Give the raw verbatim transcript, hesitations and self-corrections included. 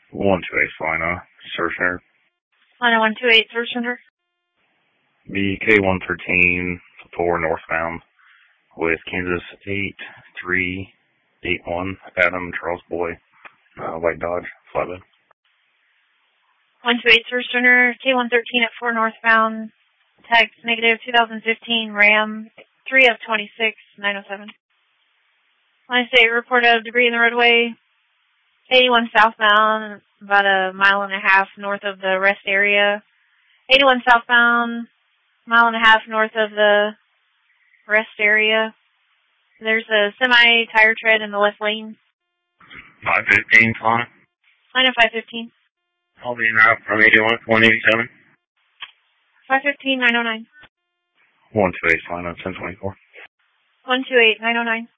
one two eight Salina, search center. Salina one two eight, search center. B K one thirteen, four northbound with Kansas eight three eight one, Adam Charles Boy, uh, white Dodge, flatbed. one two eight, search center, K one thirteen at four northbound, text negative two thousand fifteen Ram, three of twenty-six, nine oh seven. Line state report of debris in the roadway, eighty-one southbound, about a mile and a half north of the rest area. eighty-one southbound, mile and a half north of the rest area. There's a semi-tire tread in the left lane. five fifteen, Salina. Line of five fifteen. I'll be in route from eighty-one, one eighty-seven. five fifteen, nine oh nine. one two eight, Salina, ten twenty-four. one two eight, nine oh nine.